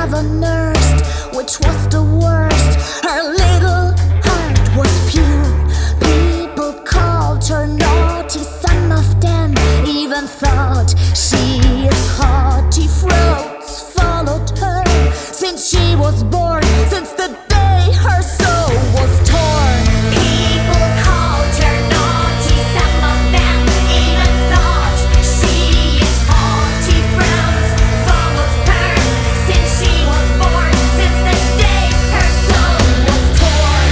ever nursed, which was the worst. Her little heart was pure. People called her naughty, some of them even thought she is haughty. Throats followed her since she was born, since the day her soul was torn. People called her naughty, some of them even thought she is haughty. Throats followed her since she was born, since the day her soul was torn.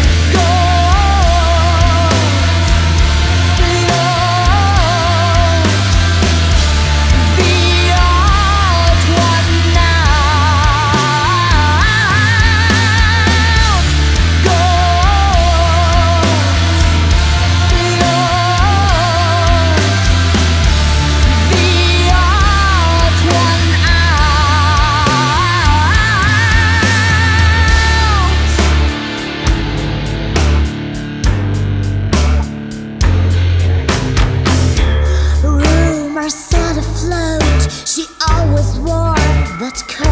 Set afloat, she always wore that coat.